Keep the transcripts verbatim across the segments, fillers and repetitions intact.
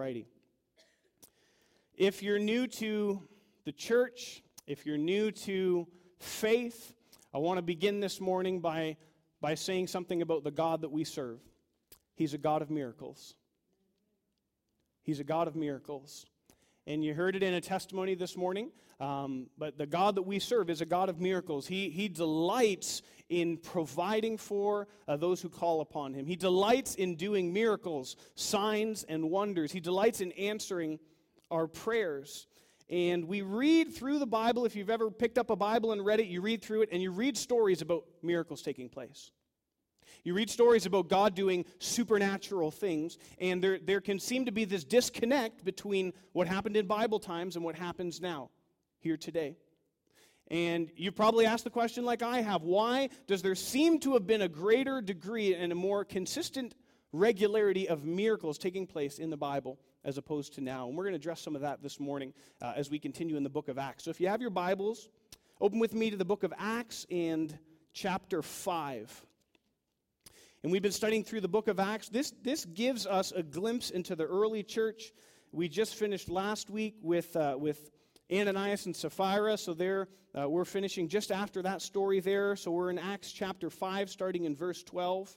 Alrighty. If you're new to the church, if you're new to faith, I want to begin this morning by, by saying something about the God that we serve. He's a God of miracles. He's a God of miracles. And you heard it in a testimony this morning, um, but the God that we serve is a God of miracles. He, he delights in providing for uh, those who call upon Him. He delights in doing miracles, signs, and wonders. He delights in answering our prayers. And we read through the Bible. If you've ever picked up a Bible and read it, you read through it, and you read stories about miracles taking place. You read stories about God doing supernatural things, and there, there can seem to be this disconnect between what happened in Bible times and what happens now, here today. And you probably asked the question like I have, why does there seem to have been a greater degree and a more consistent regularity of miracles taking place in the Bible as opposed to now? And we're going to address some of that this morning uh, as we continue in the book of Acts. So if you have your Bibles, open with me to the book of Acts and chapter five. And we've been studying through the book of Acts. This, this gives us a glimpse into the early church. We just finished last week with, uh, with Ananias and Sapphira, so there uh, we're finishing just after that story there. So we're in Acts chapter five, starting in verse twelve.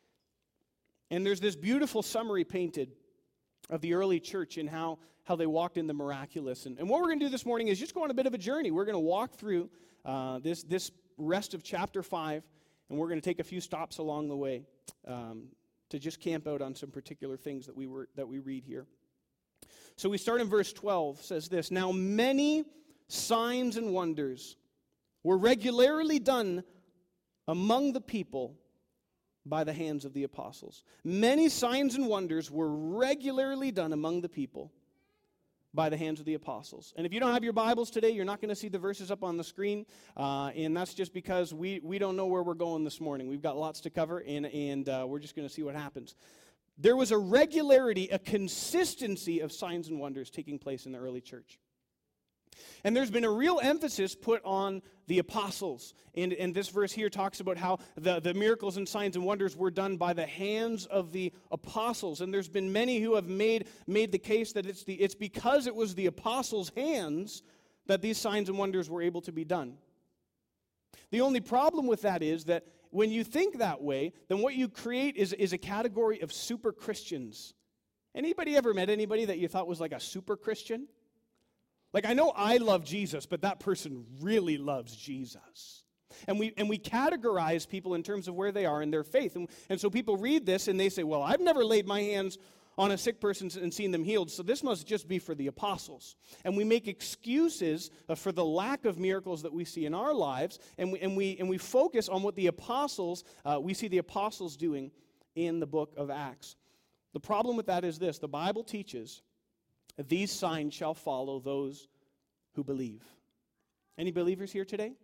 And there's this beautiful summary painted of the early church and how, how they walked in the miraculous. And, and what we're going to do this morning is just go on a bit of a journey. We're going to walk through uh, this, this rest of chapter five, and we're going to take a few stops along the way um, to just camp out on some particular things that we were that we read here. So we start in verse twelve. Says this: Now many signs and wonders were regularly done among the people by the hands of the apostles. Many signs and wonders were regularly done among the people by the hands of the apostles. And if you don't have your Bibles today, you're not going to see the verses up on the screen, uh, and that's just because we, we don't know where we're going this morning. We've got lots to cover, and, and uh, we're just going to see what happens. There was a regularity, a consistency of signs and wonders taking place in the early church. And there's been a real emphasis put on the apostles. And, and this verse here talks about how the, the miracles and signs and wonders were done by the hands of the apostles. And there's been many who have made, made the case that it's, the, it's because it was the apostles' hands that these signs and wonders were able to be done. The only problem with that is that when you think that way, then what you create is, is a category of super Christians. Anybody ever met anybody that you thought was like a super Christian? Like, I know I love Jesus, but that person really loves Jesus. And we and we categorize people in terms of where they are in their faith. And, and so people read this and they say, well, I've never laid my hands on a sick person and seen them healed, so this must just be for the apostles. And we make excuses uh, for the lack of miracles that we see in our lives, and we and we, and we focus on what the apostles, uh, we see the apostles doing in the book of Acts. The problem with that is this: the Bible teaches these signs shall follow those who believe. Any believers here today?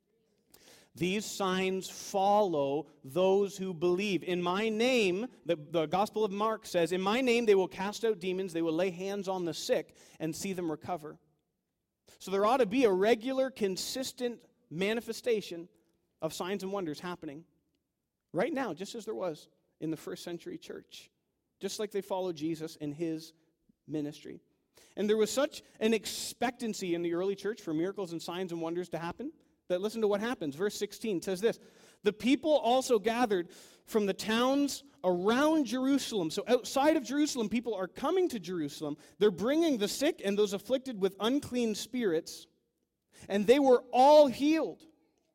These signs follow those who believe. In my name, the, the Gospel of Mark says, in my name they will cast out demons, they will lay hands on the sick and see them recover. So there ought to be a regular, consistent manifestation of signs and wonders happening right now, just as there was in the first century church. Just like they followed Jesus in His ministry. And there was such an expectancy in the early church for miracles and signs and wonders to happen that listen to what happens. Verse sixteen says this: the people also gathered from the towns around Jerusalem. So outside of Jerusalem, people are coming to Jerusalem. They're bringing the sick and those afflicted with unclean spirits, and they were all healed.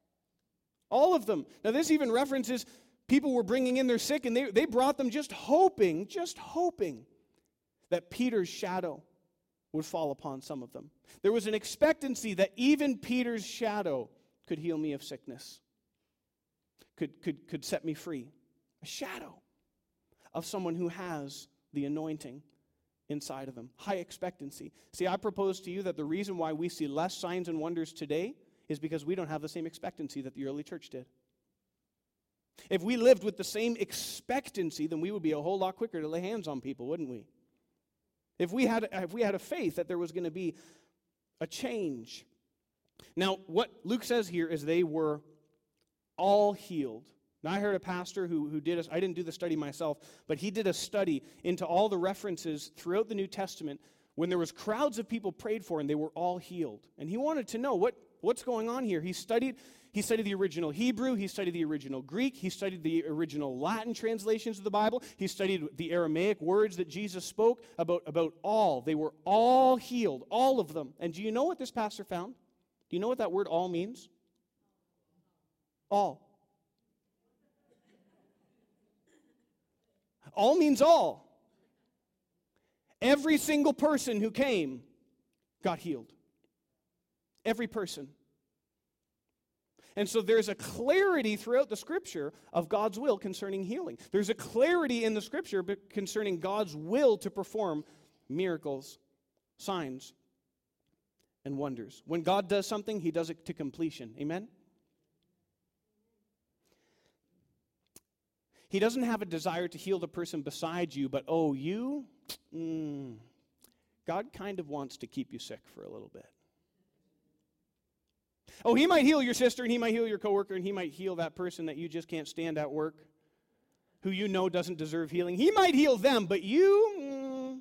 All of them. Now this even references people were bringing in their sick, and they, they brought them just hoping, just hoping that Peter's shadow would fall upon some of them. There was an expectancy that even Peter's shadow could heal me of sickness, could, could, could set me free. A shadow of someone who has the anointing inside of them. High expectancy. See, I propose to you that the reason why we see less signs and wonders today is because we don't have the same expectancy that the early church did. If we lived with the same expectancy, then we would be a whole lot quicker to lay hands on people, wouldn't we? If we had, if we had a faith that there was going to be a change. Now, what Luke says here is they were all healed. Now, I heard a pastor who, who did a, I didn't do the study myself, but he did a study into all the references throughout the New Testament when there was crowds of people prayed for and they were all healed. And he wanted to know what, what's going on here. He studied, he studied the original Hebrew, he studied the original Greek, he studied the original Latin translations of the Bible, he studied the Aramaic words that Jesus spoke about, about all. They were all healed, all of them. And do you know what this pastor found? Do you know what that word all means? All. All means all. Every single person who came got healed. Every person. And so there's a clarity throughout the Scripture of God's will concerning healing. There's a clarity in the Scripture concerning God's will to perform miracles, signs, and wonders. When God does something, He does it to completion. Amen? He doesn't have a desire to heal the person beside you, but oh, you, mm, God kind of wants to keep you sick for a little bit. Oh, He might heal your sister, and He might heal your coworker, and He might heal that person that you just can't stand at work, who you know doesn't deserve healing. He might heal them, but you, mm,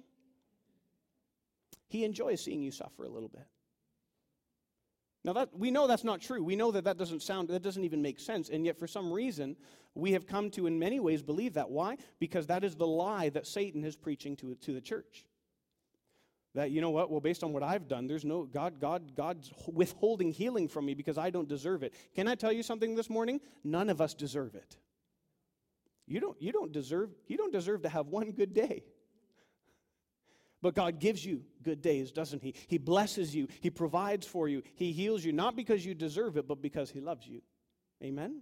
He enjoys seeing you suffer a little bit. Now, that we know that's not true. We know that that doesn't sound, that doesn't even make sense. And yet, for some reason, we have come to, in many ways, believe that. Why? Because that is the lie that Satan is preaching to, to the church. That, you know what? Well, based on what I've done, there's no, God, God, God's withholding healing from me because I don't deserve it. Can I tell you something this morning? None of us deserve it. You don't, you don't deserve, you don't deserve to have one good day. But God gives you good days, doesn't He? He blesses you. He provides for you. He heals you, not because you deserve it, but because He loves you. Amen?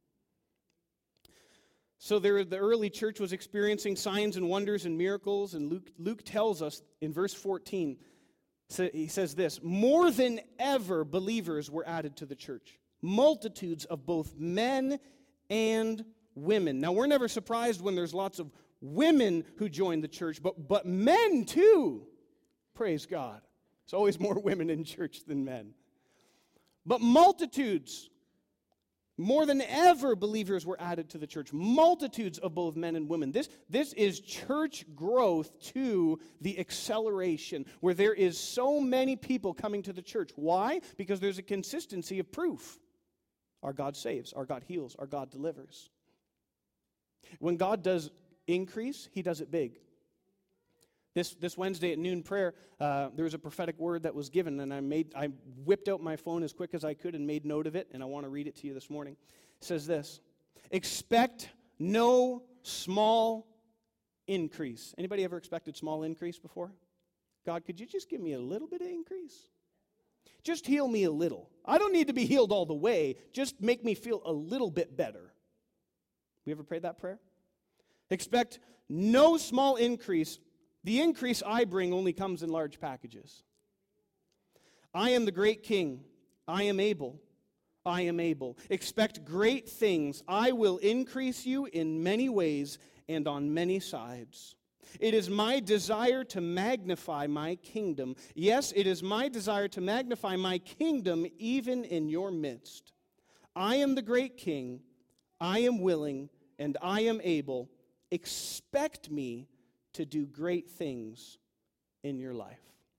So there, the early church was experiencing signs and wonders and miracles, and Luke, Luke tells us in verse fourteen, he says this, more than ever believers were added to the church, multitudes of both men and women. Now, we're never surprised when there's lots of women who join the church, but, but men too. Praise God. There's always more women in church than men. But multitudes, more than ever, believers were added to the church. Multitudes of both men and women. This, this is church growth to the acceleration, where there is so many people coming to the church. Why? Because there's a consistency of proof. Our God saves, our God heals, our God delivers. When God does increase, He does it big. This this Wednesday at noon prayer, uh, there was a prophetic word that was given, and I made I whipped out my phone as quick as I could and made note of it, and I want to read it to you this morning. It says this: expect no small increase. Anybody ever expected small increase before? God, could you just give me a little bit of increase? Just heal me a little. I don't need to be healed all the way. Just make me feel a little bit better. We ever prayed that prayer? Expect no small increase. The increase I bring only comes in large packages. I am the great King. I am able. I am able. Expect great things. I will increase you in many ways and on many sides. It is my desire to magnify my kingdom. Yes, it is my desire to magnify my kingdom even in your midst. I am the great King. I am willing and I am able. Expect me to do great things in your life.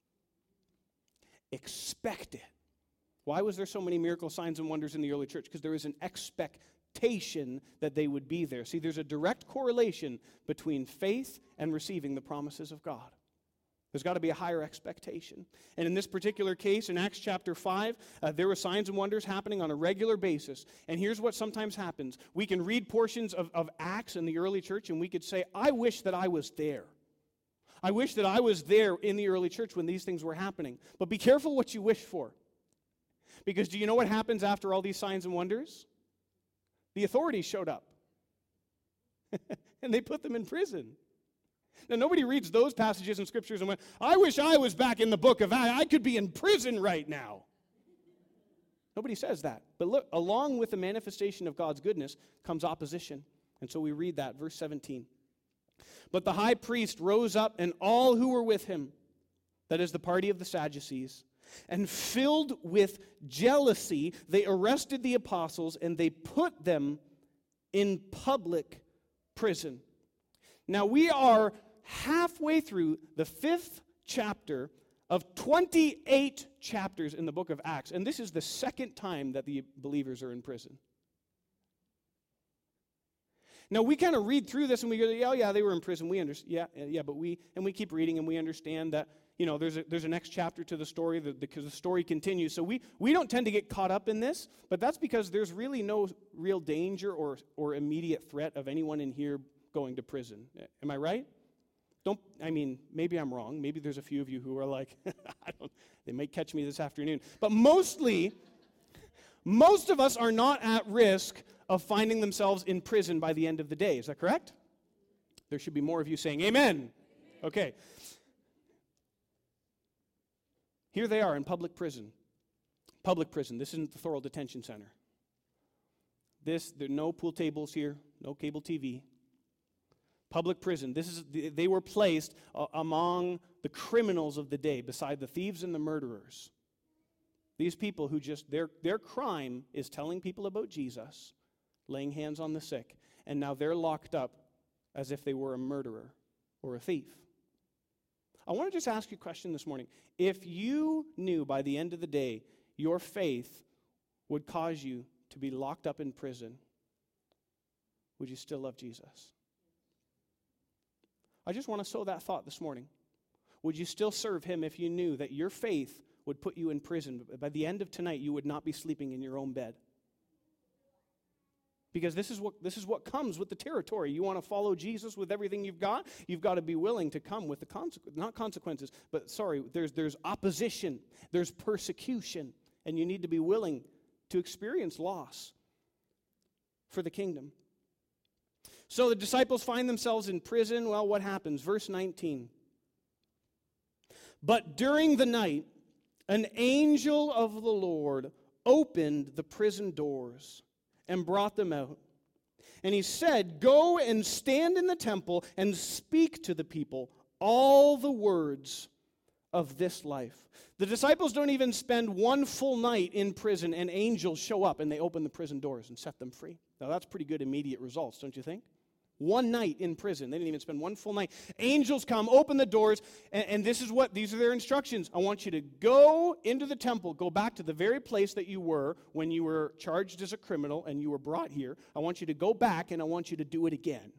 Expect it. Why was there so many miracle signs and wonders in the early church? Because there was an expectation that they would be there. See, there's a direct correlation between faith and receiving the promises of God. There's got to be a higher expectation. And in this particular case, in Acts chapter five, uh, there were signs and wonders happening on a regular basis. And here's what sometimes happens. We can read portions of, of Acts in the early church, and we could say, I wish that I was there. I wish that I was there in the early church when these things were happening. But be careful what you wish for. Because do you know what happens after all these signs and wonders? The authorities showed up. And they put them in prison. Now, nobody reads those passages in Scriptures and went, I wish I was back in the book of Acts. I could be in prison right now. Nobody says that. But look, along with the manifestation of God's goodness comes opposition. And so we read that, verse seventeen. But the high priest rose up, and all who were with him, that is the party of the Sadducees, and filled with jealousy, they arrested the apostles, and they put them in public prison. Now, we are halfway through the fifth chapter of twenty-eight chapters in the book of Acts, and this is the second time that the believers are in prison. Now, we kind of read through this and we go, yeah, oh, yeah, they were in prison. We understand. Yeah, yeah, but we, and we keep reading and we understand that, you know, there's a, there's a next chapter to the story that, because the story continues. So we, we don't tend to get caught up in this, but that's because there's really no real danger or, or immediate threat of anyone in here going to prison. Am I right? Don't, I mean, maybe I'm wrong. Maybe there's a few of you who are like, I don't, they might catch me this afternoon. But mostly, most of us are not at risk of finding themselves in prison by the end of the day. Is that correct? There should be more of you saying amen. Okay. Here they are in public prison. Public prison. This isn't the Thorold Detention Center. This, there are no pool tables here, no cable T V. Public prison. This is, they were placed uh, among the criminals of the day, beside the thieves and the murderers. These people who just, their, their crime is telling people about Jesus, laying hands on the sick, and now they're locked up as if they were a murderer or a thief. I want to just ask you a question this morning. If you knew by the end of the day your faith would cause you to be locked up in prison, would you still love Jesus? I just want to sow that thought this morning. Would you still serve him if you knew that your faith would put you in prison? By the end of tonight, you would not be sleeping in your own bed. Because this is what this is what comes with the territory. You want to follow Jesus with everything you've got, you've got to be willing to come with the consequences, not consequences, but sorry, there's there's opposition, there's persecution, and you need to be willing to experience loss for the kingdom. So the disciples find themselves in prison. Well, what happens? Verse nineteen. But during the night, an angel of the Lord opened the prison doors and brought them out. And he said, "Go and stand in the temple and speak to the people all the words of this life." The disciples don't even spend one full night in prison, and angels show up and they open the prison doors and set them free. Now that's pretty good immediate results, don't you think? One night in prison. They didn't even spend one full night. Angels come, open the doors, and, and this is what, these are their instructions. I want you to go into the temple, go back to the very place that you were when you were charged as a criminal and you were brought here. I want you to go back and I want you to do it again.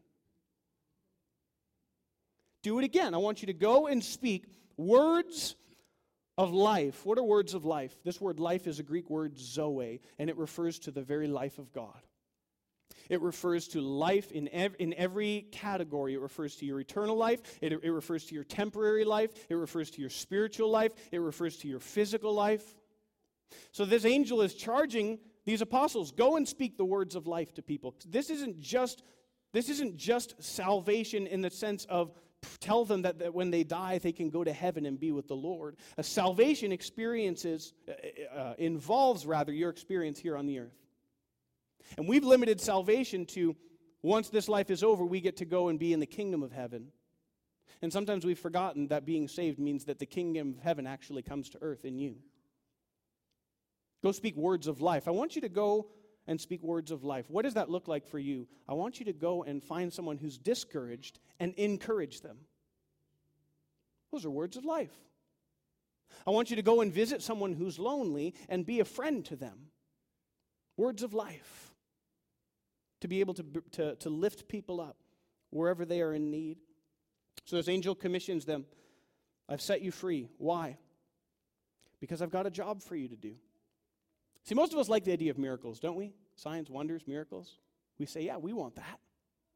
Do it again. I want you to go and speak words of life. What are words of life? This word life is a Greek word zoe, and it refers to the very life of God. It refers to life in ev- in every category. It refers to your eternal life. It, it refers to your temporary life. It refers to your spiritual life. It refers to your physical life. So this angel is charging these apostles, go and speak the words of life to people. This isn't just, this isn't just salvation in the sense of tell them that, that when they die they can go to heaven and be with the Lord. A salvation experiences, uh, uh, involves rather your experience here on the earth. And we've limited salvation to once this life is over, we get to go and be in the kingdom of heaven. And sometimes we've forgotten that being saved means that the kingdom of heaven actually comes to earth in you. Go speak words of life. I want you to go and speak words of life. What does that look like for you? I want you to go and find someone who's discouraged and encourage them. Those are words of life. I want you to go and visit someone who's lonely and be a friend to them. Words of life. To be able to, to, to lift people up wherever they are in need. So this angel commissions them. I've set you free. Why? Because I've got a job for you to do. See, most of us like the idea of miracles, don't we? Signs, wonders, miracles. We say, yeah, we want that.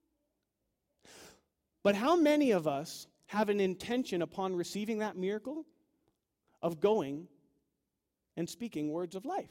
But how many of us have an intention upon receiving that miracle of going and speaking words of life?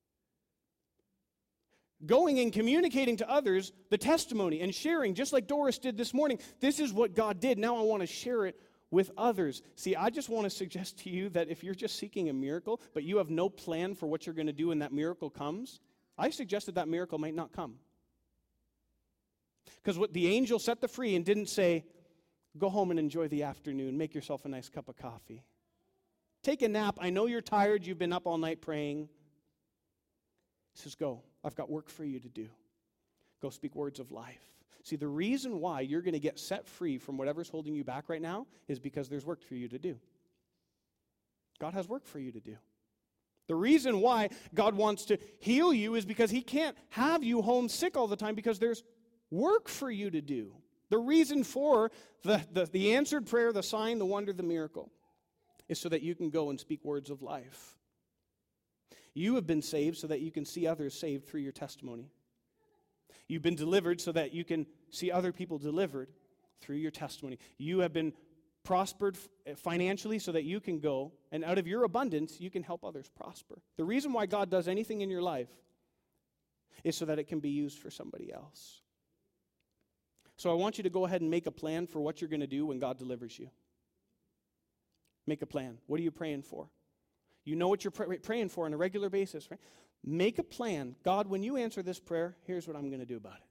Going and communicating to others the testimony and sharing, just like Doris did this morning. This is what God did. Now I want to share it with others. See, I just want to suggest to you that if you're just seeking a miracle, but you have no plan for what you're going to do when that miracle comes, I suggest that that miracle might not come. Because what the angel set the free and didn't say, go home and enjoy the afternoon, make yourself a nice cup of coffee. Take a nap. I know you're tired. You've been up all night praying. He says, go. I've got work for you to do. Go speak words of life. See, the reason why you're going to get set free from whatever's holding you back right now is because there's work for you to do. God has work for you to do. The reason why God wants to heal you is because he can't have you home sick all the time because there's work for you to do. The reason for the, the, the answered prayer, the sign, the wonder, the miracle is so that you can go and speak words of life. You have been saved so that you can see others saved through your testimony. You've been delivered so that you can see other people delivered through your testimony. You have been prospered financially so that you can go, and out of your abundance, you can help others prosper. The reason why God does anything in your life is so that it can be used for somebody else. So I want you to go ahead and make a plan for what you're going to do when God delivers you. Make a plan. What are you praying for? You know what you're pray- praying for on a regular basis, right? Make a plan. God, when you answer this prayer, here's what I'm going to do about it.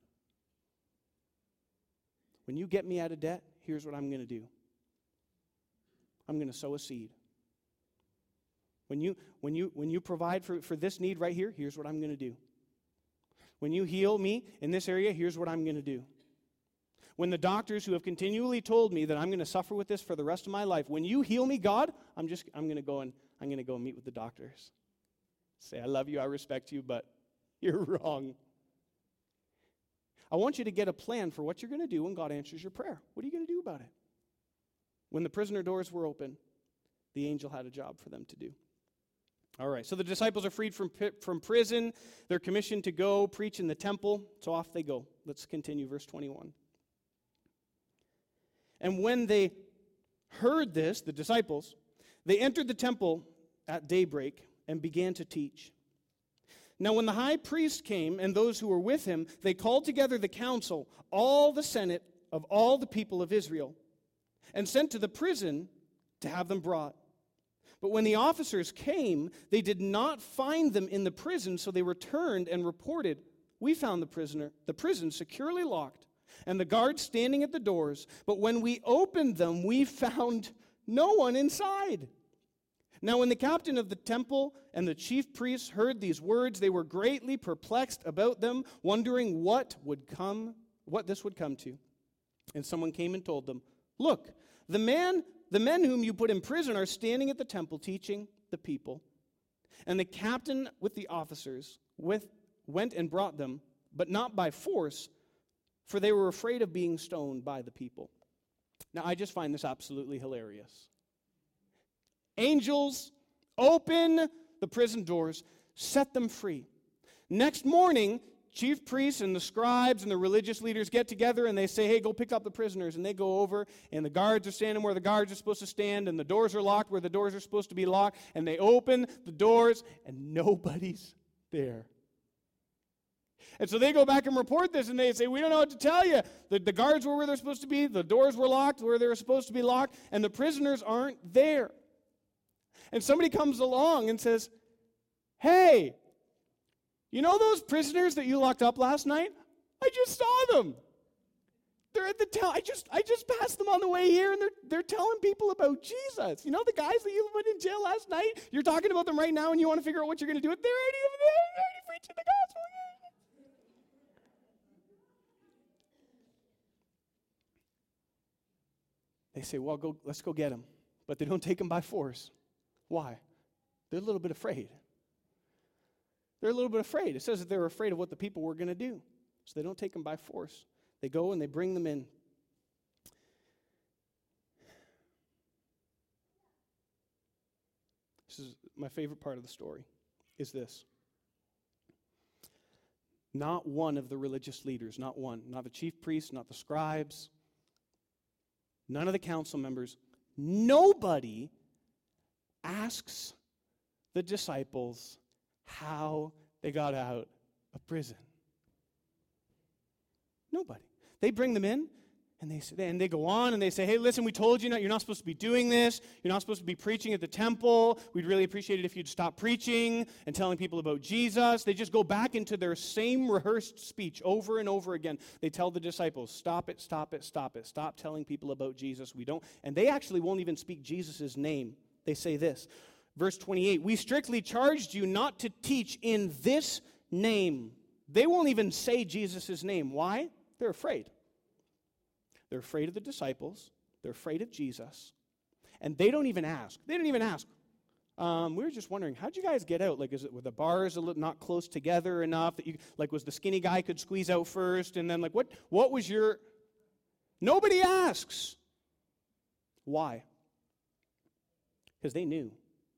When you get me out of debt, here's what I'm going to do. I'm going to sow a seed. When you, when you, when you provide for, for this need right here, here's what I'm going to do. When you heal me in this area, here's what I'm going to do. When the doctors who have continually told me that I'm going to suffer with this for the rest of my life, when you heal me, God, I'm just I'm going to go and I'm going to go meet with the doctors. Say, I love you, I respect you, but you're wrong. I want you to get a plan for what you're going to do when God answers your prayer. What are you going to do about it? When the prisoner doors were open, the angel had a job for them to do. All right, so the disciples are freed from, from prison. They're commissioned to go preach in the temple, so off they go. Let's continue, verse twenty-one. And when they heard this, the disciples, they entered the temple at daybreak and began to teach. Now when the high priest came and those who were with him, they called together the council, all the senate of all the people of Israel, and sent to the prison to have them brought. But when the officers came, they did not find them in the prison, so they returned and reported, "We found the prisoner, the prison securely locked, and the guards standing at the doors. But when we opened them, we found no one inside." Now when the captain of the temple and the chief priests heard these words, they were greatly perplexed about them, wondering what would come, what this would come to. And someone came and told them, "Look, the man, the men whom you put in prison are standing at the temple teaching the people." And the captain with the officers with, went and brought them, but not by force, for they were afraid of being stoned by the people. Now, I just find this absolutely hilarious. Angels open the prison doors, set them free. Next morning, chief priests and the scribes and the religious leaders get together and they say, "Hey, go pick up the prisoners." And they go over, and the guards are standing where the guards are supposed to stand, and the doors are locked where the doors are supposed to be locked, and they open the doors, and nobody's there. And so they go back and report this, and they say, "We don't know what to tell you. The, the guards were where they're supposed to be, the doors were locked where they were supposed to be locked, and the prisoners aren't there." And somebody comes along and says, "Hey, you know those prisoners that you locked up last night? I just saw them. They're at the town. I just I just passed them on the way here, and they're they're telling people about Jesus. You know the guys that you put in jail last night? You're talking about them right now, and you want to figure out what you're going to do with them. They're already over there. They're already preaching the gospel." They say, "Well, go. Let's go get them." But they don't take them by force. Why? They're a little bit afraid. They're a little bit afraid. It says that they're afraid of what the people were going to do. So they don't take them by force. They go and they bring them in. This is my favorite part of the story, is this. Not one of the religious leaders, not one, not the chief priests, not the scribes, none of the council members, nobody asks the disciples how they got out of prison. Nobody. They bring them in, and they say, and they go on, and they say, "Hey, listen, we told you not, you're not supposed to be doing this. You're not supposed to be preaching at the temple. We'd really appreciate it if you'd stop preaching and telling people about Jesus." They just go back into their same rehearsed speech over and over again. They tell the disciples, "Stop it, stop it, stop it. Stop telling people about Jesus. We don't." And they actually won't even speak Jesus' name. They say this, verse twenty-eight, "We strictly charged you not to teach in this name." They won't even say Jesus' name. Why? They're afraid. They're afraid of the disciples. They're afraid of Jesus. And they don't even ask. They don't even ask. Um, we were just wondering, how'd you guys get out? Like, is it, were the bars a little not close together enough that you, like, was the skinny guy could squeeze out first? And then, like, what, what was your... Nobody asks. Why? Because they knew.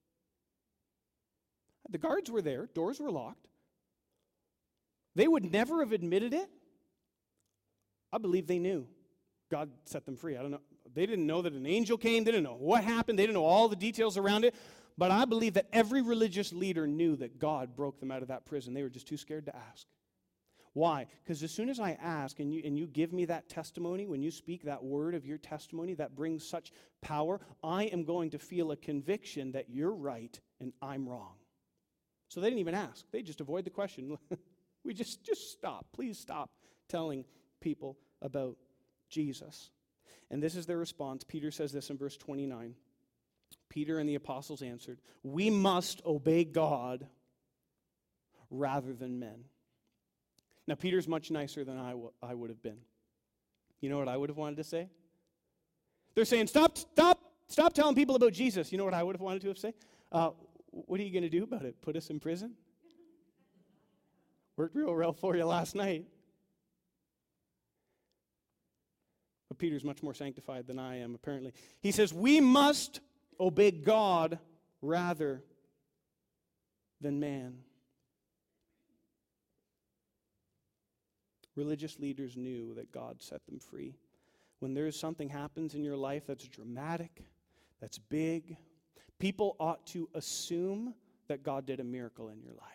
The guards were there. Doors were locked. They would never have admitted it. I believe they knew. God set them free. I don't know. They didn't know that an angel came. They didn't know what happened. They didn't know all the details around it. But I believe that every religious leader knew that God broke them out of that prison. They were just too scared to ask. Why? Because as soon as I ask and you, and you give me that testimony, when you speak that word of your testimony that brings such power, I am going to feel a conviction that you're right and I'm wrong. So they didn't even ask. They just avoid the question. we just, just stop. Please stop telling people about Jesus. And this is their response. Peter says this in verse twenty-nine. Peter and the apostles answered, "We must obey God rather than men." Now, Peter's much nicer than I, w- I would have been. You know what I would have wanted to say? They're saying, stop, stop, stop telling people about Jesus. You know what I would have wanted to have said? Uh, what are you going to do about it? Put us in prison? Worked real well for you last night. But Peter's much more sanctified than I am, apparently. He says, we must obey God rather than man. Religious leaders knew that God set them free. When there's something happens in your life that's dramatic, that's big, people ought to assume that God did a miracle in your life.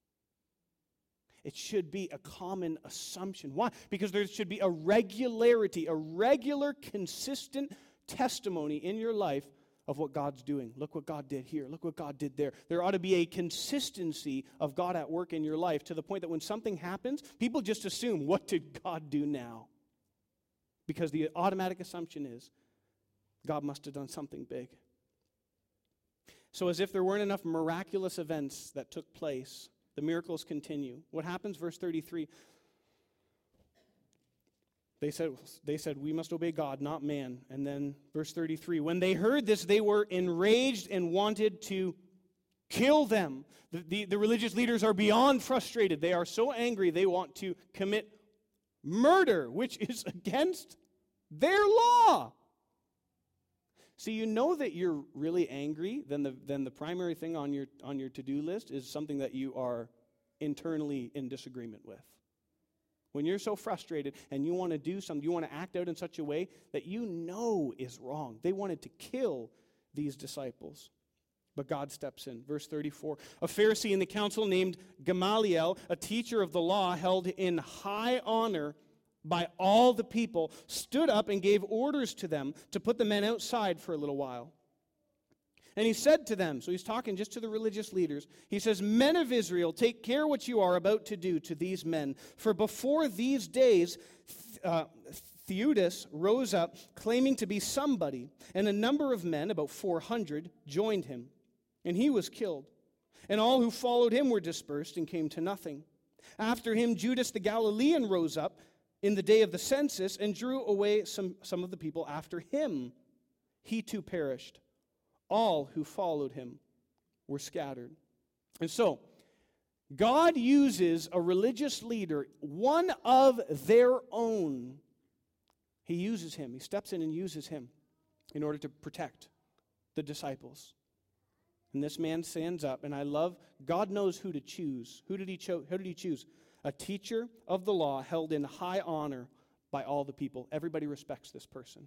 It should be a common assumption. Why? Because there should be a regularity, a regular, consistent testimony in your life of what God's doing. Look what God did here. Look what God did there. There ought to be a consistency of God at work in your life to the point that when something happens, people just assume, what did God do now? Because the automatic assumption is, God must have done something big. So as if there weren't enough miraculous events that took place, the miracles continue. What happens? Verse thirty-three. They said, they said, we must obey God, not man. And then verse thirty-three, when they heard this, they were enraged and wanted to kill them. The, the, the religious leaders are beyond frustrated. They are so angry they want to commit murder, which is against their law. See, you know that you're really angry, then the, then the primary thing on your, on your to-do list is something that you are internally in disagreement with. When you're so frustrated and you want to do something, you want to act out in such a way that you know is wrong. They wanted to kill these disciples. But God steps in. Verse thirty-four, a Pharisee in the council named Gamaliel, a teacher of the law held in high honor by all the people, stood up and gave orders to them to put the men outside for a little while. And he said to them, so he's talking just to the religious leaders, he says, men of Israel, take care what you are about to do to these men. For before these days, uh, Theudas rose up, claiming to be somebody, and a number of men, about four hundred, joined him. And he was killed. And all who followed him were dispersed and came to nothing. After him, Judas the Galilean rose up in the day of the census and drew away some, some of the people after him. He too perished. All who followed him were scattered. And so, God uses a religious leader, one of their own. He uses him. He steps in and uses him in order to protect the disciples. And this man stands up, and I love, God knows who to choose. Who did he choose? Who did he choose? A teacher of the law held in high honor by all the people. Everybody respects this person.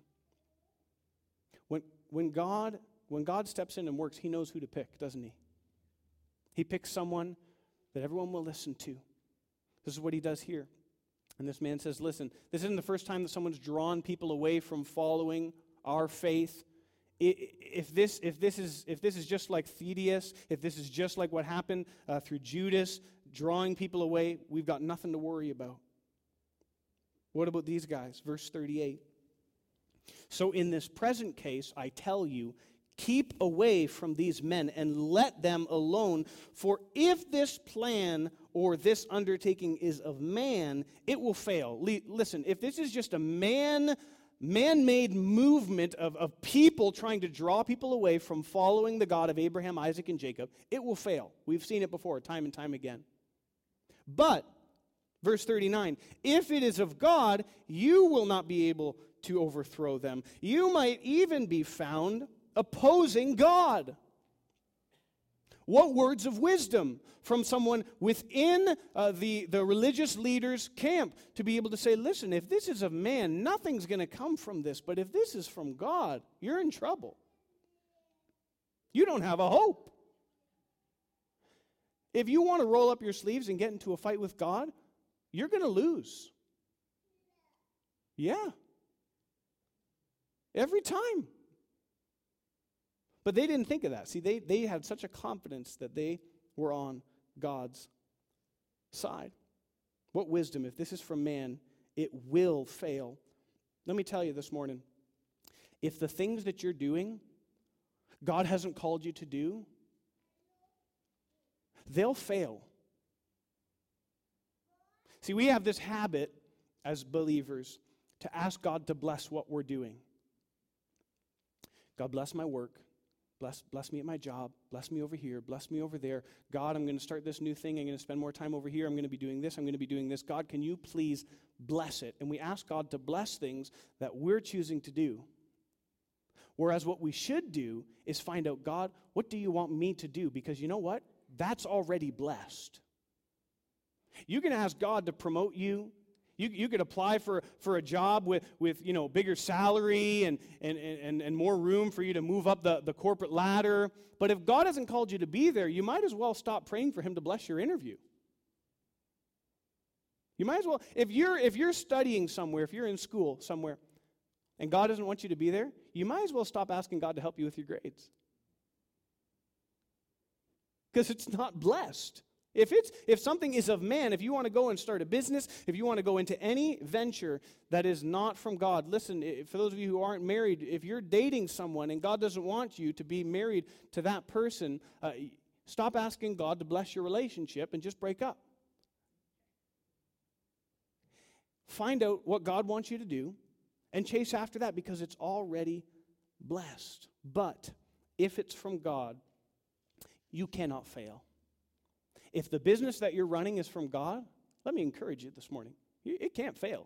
When, when God... When God steps in and works, he knows who to pick, doesn't he? He picks someone that everyone will listen to. This is what he does here. And this man says, listen, this isn't the first time that someone's drawn people away from following our faith. If this, if this, is, if this is just like Theudas, if this is just like what happened uh, through Judas, drawing people away, we've got nothing to worry about. What about these guys? Verse thirty-eight. So in this present case, I tell you, keep away from these men and let them alone. For if this plan or this undertaking is of man, it will fail. Le- listen, if this is just a man, man-made movement of, of people trying to draw people away from following the God of Abraham, Isaac, and Jacob, it will fail. We've seen it before, time and time again. But, verse thirty-nine, if it is of God, you will not be able to overthrow them. You might even be found opposing God. What words of wisdom from someone within uh, the, the religious leader's camp to be able to say, listen, if this is of man, nothing's going to come from this. But if this is from God, you're in trouble. You don't have a hope. If you want to roll up your sleeves and get into a fight with God, you're going to lose. Yeah. Every time. But they didn't think of that. See, they, they had such a confidence that they were on God's side. What wisdom? If this is from man, it will fail. Let me tell you this morning, if the things that you're doing, God hasn't called you to do, they'll fail. See, we have this habit as believers to ask God to bless what we're doing. God, bless my work. Bless, bless me at my job. Bless me over here. Bless me over there. God, I'm going to start this new thing. I'm going to spend more time over here. I'm going to be doing this. I'm going to be doing this. God, can you please bless it? And we ask God to bless things that we're choosing to do. Whereas what we should do is find out, God, what do you want me to do? Because you know what? That's already blessed. You can ask God to promote you. You, you could apply for, for a job with, with you know, bigger salary and, and, and, and more room for you to move up the, the corporate ladder. But if God hasn't called you to be there, you might as well stop praying for him to bless your interview. You might as well, if you're, if you're studying somewhere, if you're in school somewhere, and God doesn't want you to be there, you might as well stop asking God to help you with your grades. Because it's not blessed. If it's if something is of man, if you want to go and start a business, if you want to go into any venture that is not from God, listen, for those of you who aren't married, if you're dating someone and God doesn't want you to be married to that person, uh, stop asking God to bless your relationship and just break up. Find out what God wants you to do and chase after that because it's already blessed. But if it's from God, you cannot fail. If the business that you're running is from God, let me encourage you this morning. It can't fail.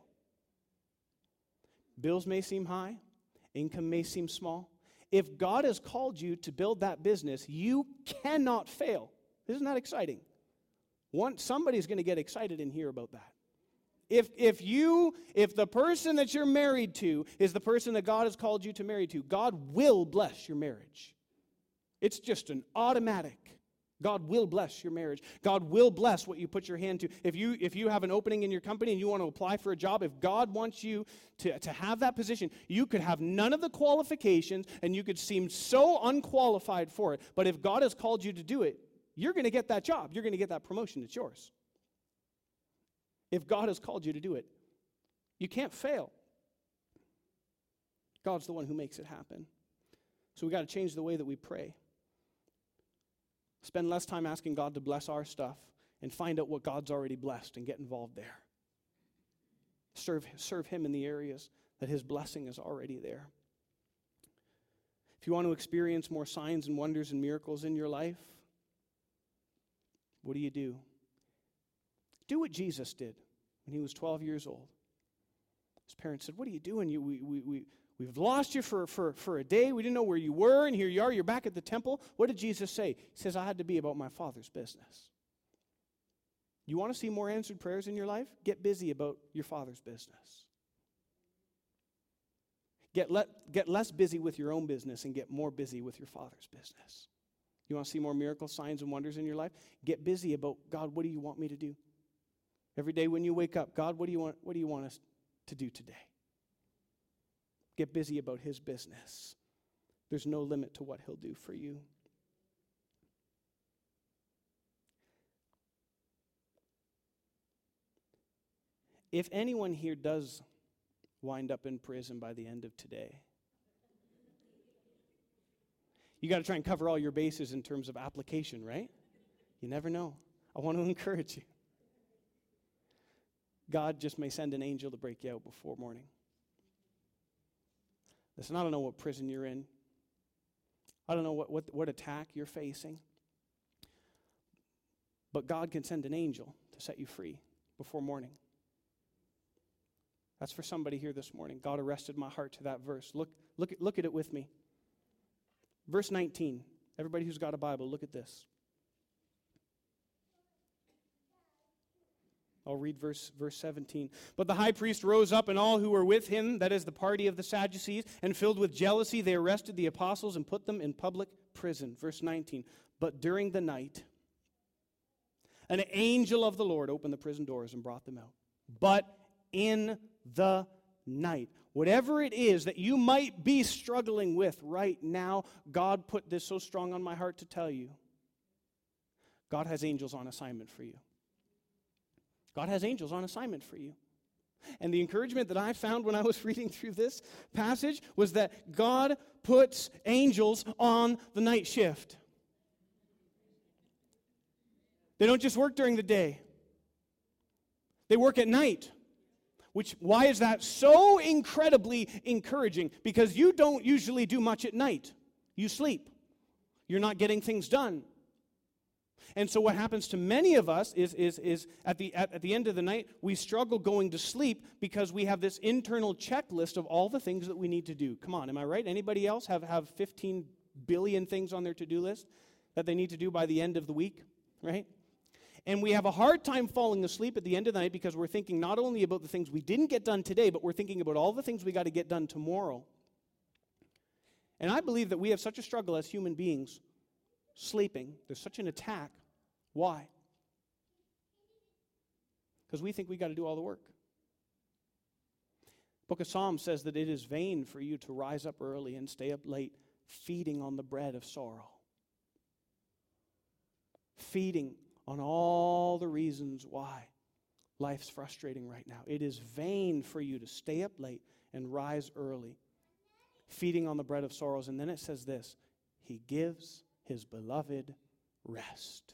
Bills may seem high. Income may seem small. If God has called you to build that business, you cannot fail. Isn't that exciting? One, somebody's going to get excited and hear about that. If, if you, if the person that you're married to is the person that God has called you to marry to, God will bless your marriage. It's just an automatic. God will bless your marriage. God will bless what you put your hand to. If you if you have an opening in your company and you want to apply for a job, if God wants you to, to have that position, you could have none of the qualifications and you could seem so unqualified for it. But if God has called you to do it, you're going to get that job. You're going to get that promotion. It's yours. If God has called you to do it, you can't fail. God's the one who makes it happen. So we got to change the way that we pray. Spend less time asking God to bless our stuff and find out what God's already blessed and get involved there. Serve, serve him in the areas that his blessing is already there. If you want to experience more signs and wonders and miracles in your life, what do you do? Do what Jesus did when he was twelve years old. His parents said, what are you doing? You, we, we, we, we've lost you for, for, for a day. We didn't know where you were, and here you are. You're back at the temple. What did Jesus say? He says, I had to be about my Father's business. You want to see more answered prayers in your life? Get busy about your Father's business. Get, let, get less busy with your own business and get more busy with your Father's business. You want to see more miracles, signs, and wonders in your life? Get busy about, God, what do you want me to do? Every day when you wake up, God, what do you want, what do you want us to do today? Get busy about his business. There's no limit to what he'll do for you. If anyone here does wind up in prison by the end of today, you got to try and cover all your bases in terms of application, right? You never know. I want to encourage you. God just may send an angel to break you out before morning. Listen, I don't know what prison you're in. I don't know what, what, what attack you're facing. But God can send an angel to set you free before morning. That's for somebody here this morning. God arrested my heart to that verse. Look, look, look at it with me. Verse nineteen. Everybody who's got a Bible, look at this. I'll read verse, verse seventeen. But the high priest rose up, and all who were with him, that is the party of the Sadducees, and filled with jealousy, they arrested the apostles and put them in public prison. Verse nineteen. But during the night, an angel of the Lord opened the prison doors and brought them out. But in the night, whatever it is that you might be struggling with right now, God put this so strong on my heart to tell you. God has angels on assignment for you. God has angels on assignment for you. And the encouragement that I found when I was reading through this passage was that God puts angels on the night shift. They don't just work during the day. They work at night. Which, why is that so incredibly encouraging? Because you don't usually do much at night. You sleep. You're not getting things done. And so what happens to many of us is, is, is at, the, at, at the end of the night, we struggle going to sleep because we have this internal checklist of all the things that we need to do. Come on, am I right? Anybody else have, have fifteen billion things on their to-do list that they need to do by the end of the week, right? And we have a hard time falling asleep at the end of the night because we're thinking not only about the things we didn't get done today, but we're thinking about all the things we got to get done tomorrow. And I believe that we have such a struggle as human beings sleeping. There's such an attack. Why? Because we think we got to do all the work. Book of Psalms says that it is vain for you to rise up early and stay up late feeding on the bread of sorrow. Feeding on all the reasons why life's frustrating right now. It is vain for you to stay up late and rise early, feeding on the bread of sorrows. And then it says this, He gives His beloved rest.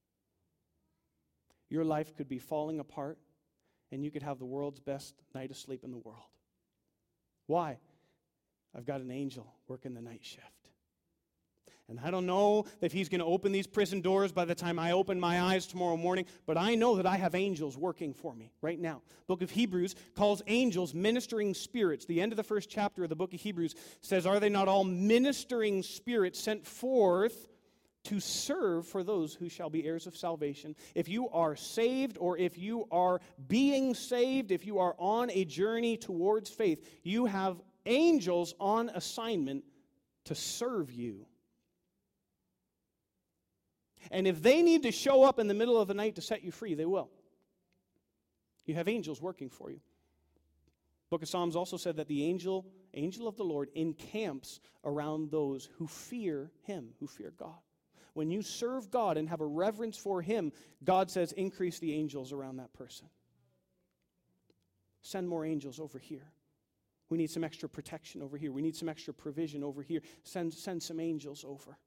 Your life could be falling apart, and you could have the world's best night of sleep in the world. Why? I've got an angel working the night shift. And I don't know if He's going to open these prison doors by the time I open my eyes tomorrow morning, but I know that I have angels working for me right now. Book of Hebrews calls angels ministering spirits. The end of the first chapter of the book of Hebrews says, are they not all ministering spirits sent forth to serve for those who shall be heirs of salvation? If you are saved, or if you are being saved, if you are on a journey towards faith, you have angels on assignment to serve you. And if they need to show up in the middle of the night to set you free, they will. You have angels working for you. Book of Psalms also said that the angel, angel of the Lord encamps around those who fear Him, who fear God. When you serve God and have a reverence for Him, God says, increase the angels around that person. Send more angels over here. We need some extra protection over here. We need some extra provision over here. Send, send some angels over.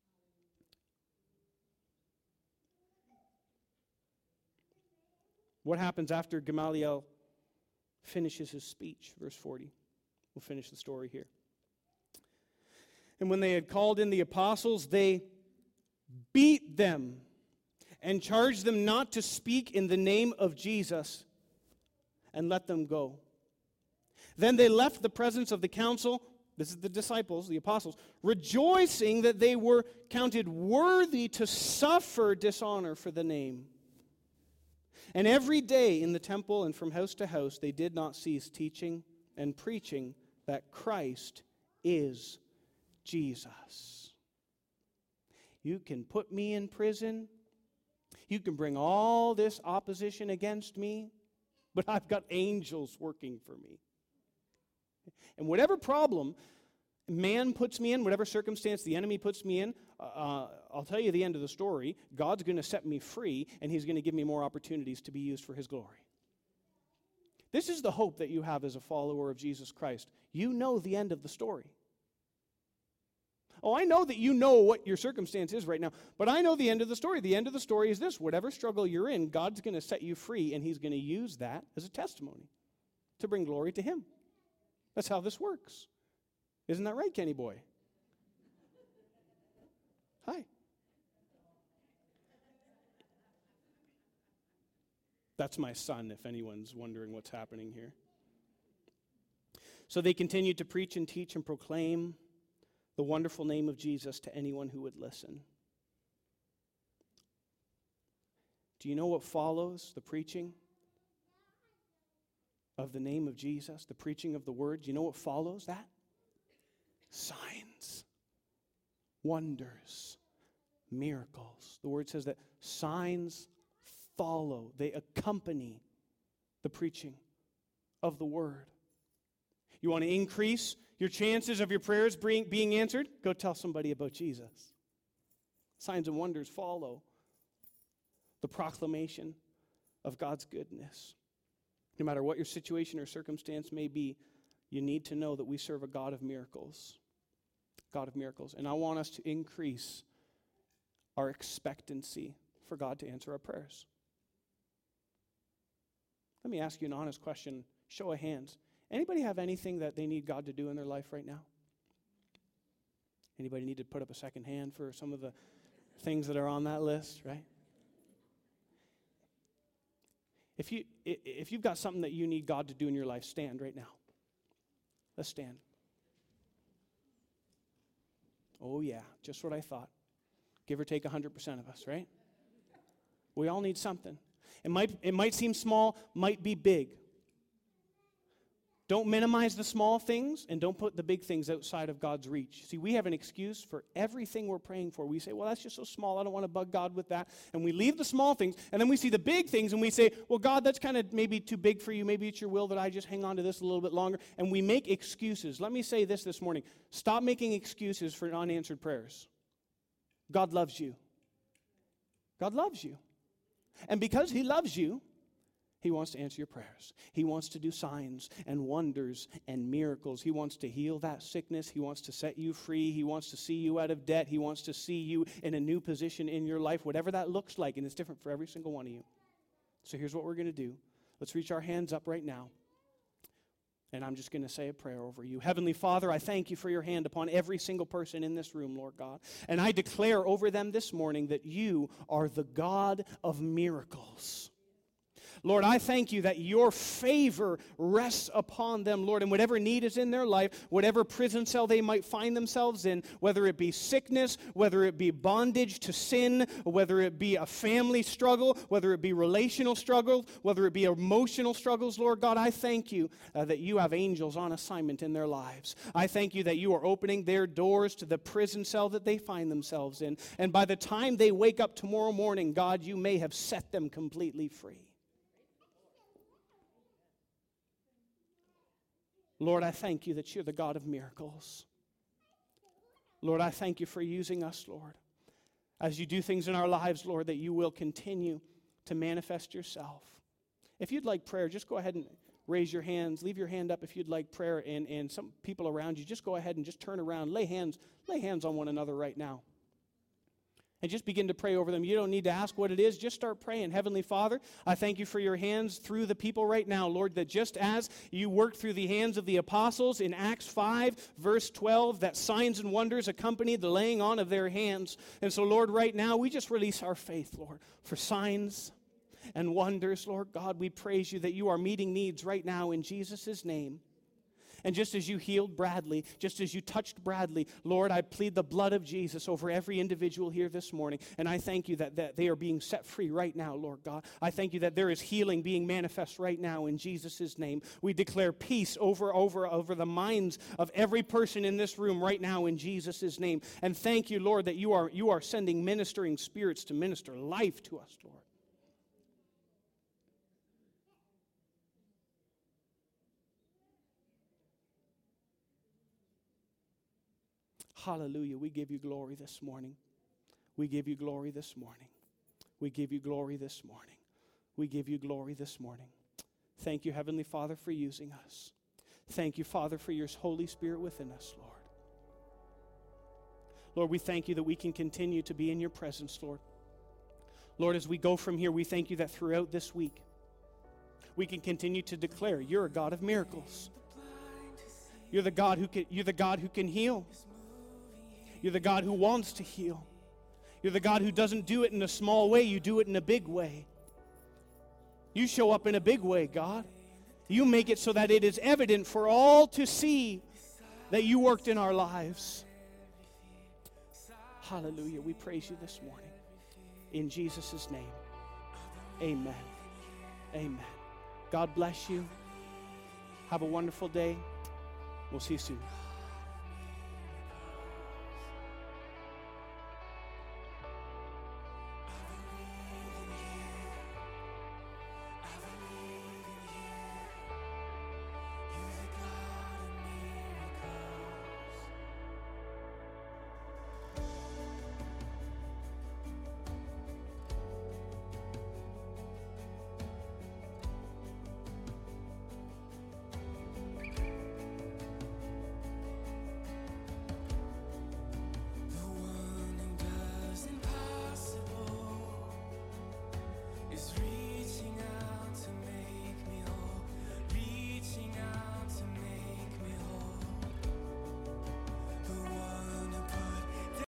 What happens after Gamaliel finishes his speech? Verse forty. We'll finish the story here. And when they had called in the apostles, they beat them and charged them not to speak in the name of Jesus, and let them go. Then they left the presence of the council, this is the disciples, the apostles, rejoicing that they were counted worthy to suffer dishonor for the name. And every day in the temple and from house to house, they did not cease teaching and preaching that Christ is Jesus. You can put me in prison. You can bring all this opposition against me, but I've got angels working for me. And whatever problem man puts me in, whatever circumstance the enemy puts me in, uh, I'll tell you the end of the story. God's going to set me free, and He's going to give me more opportunities to be used for His glory. This is the hope that you have as a follower of Jesus Christ. You know the end of the story. Oh, I know that you know what your circumstance is right now, but I know the end of the story. The end of the story is this: whatever struggle you're in, God's going to set you free, and He's going to use that as a testimony to bring glory to Him. That's how this works. Isn't that right, Kenny boy? Hi. That's my son, if anyone's wondering what's happening here. So they continued to preach and teach and proclaim the wonderful name of Jesus to anyone who would listen. Do you know what follows the preaching of the name of Jesus, the preaching of the word? Do you know what follows that? Signs, wonders, miracles. The word says that signs follow, they accompany the preaching of the word. You want to increase your chances of your prayers being, being answered? Go tell somebody about Jesus. Signs and wonders follow the proclamation of God's goodness. No matter what your situation or circumstance may be, you need to know that we serve a God of miracles. God of miracles. And I want us to increase our expectancy for God to answer our prayers. Let me ask you an honest question. Show of hands. Anybody have anything that they need God to do in their life right now? Anybody need to put up a second hand for some of the things that are on that list, right? If you if you've got something that you need God to do in your life, stand right now. Let's stand. Oh yeah, just what I thought. Give or take one hundred percent of us, right? We all need something. It might it might seem small, might be big. Don't minimize the small things, and don't put the big things outside of God's reach. See, we have an excuse for everything we're praying for. We say, well, that's just so small. I don't want to bug God with that. And we leave the small things, and then we see the big things, and we say, well, God, that's kind of maybe too big for you. Maybe it's your will that I just hang on to this a little bit longer. And we make excuses. Let me say this this morning. Stop making excuses for unanswered prayers. God loves you. God loves you. And because He loves you, He wants to answer your prayers. He wants to do signs and wonders and miracles. He wants to heal that sickness. He wants to set you free. He wants to see you out of debt. He wants to see you in a new position in your life, whatever that looks like, and it's different for every single one of you. So here's what we're going to do. Let's reach our hands up right now, and I'm just going to say a prayer over you. Heavenly Father, I thank you for your hand upon every single person in this room, Lord God, and I declare over them this morning that you are the God of miracles. Lord, I thank you that your favor rests upon them, Lord, and whatever need is in their life, whatever prison cell they might find themselves in, whether it be sickness, whether it be bondage to sin, whether it be a family struggle, whether it be relational struggle, whether it be emotional struggles, Lord God, I thank you uh, that you have angels on assignment in their lives. I thank you that you are opening their doors to the prison cell that they find themselves in, and by the time they wake up tomorrow morning, God, you may have set them completely free. Lord, I thank you that you're the God of miracles. Lord, I thank you for using us, Lord. As you do things in our lives, Lord, that you will continue to manifest yourself. If you'd like prayer, just go ahead and raise your hands. Leave your hand up if you'd like prayer. And, and some people around you, just go ahead and just turn around. Lay hands, lay hands on one another right now. And just begin to pray over them. You don't need to ask what it is. Just start praying. Heavenly Father, I thank you for your hands through the people right now, Lord, that just as you worked through the hands of the apostles in Acts five, verse twelve, that signs and wonders accompanied the laying on of their hands. And so, Lord, right now, we just release our faith, Lord, for signs and wonders. Lord God, we praise you that you are meeting needs right now in Jesus' name. And just as you healed Bradley, just as you touched Bradley, Lord, I plead the blood of Jesus over every individual here this morning. And I thank you that, that they are being set free right now, Lord God. I thank you that there is healing being manifest right now in Jesus' name. We declare peace over, over, over the minds of every person in this room right now in Jesus' name. And thank you, Lord, that you are, you are sending ministering spirits to minister life to us, Lord. Hallelujah. We give you glory this morning. We give you glory this morning. We give you glory this morning. We give you glory this morning. Thank you, Heavenly Father, for using us. Thank you, Father, for your Holy Spirit within us, Lord. Lord, we thank you that we can continue to be in your presence, Lord. Lord, as we go from here, we thank you that throughout this week, we can continue to declare you're a God of miracles. You're the God who can, you're the God who can heal. You're the God who wants to heal. You're the God who doesn't do it in a small way, you do it in a big way. You show up in a big way, God. You make it so that it is evident for all to see that you worked in our lives. Hallelujah. We praise you this morning. In Jesus' name, amen. Amen. God bless you. Have a wonderful day. We'll see you soon.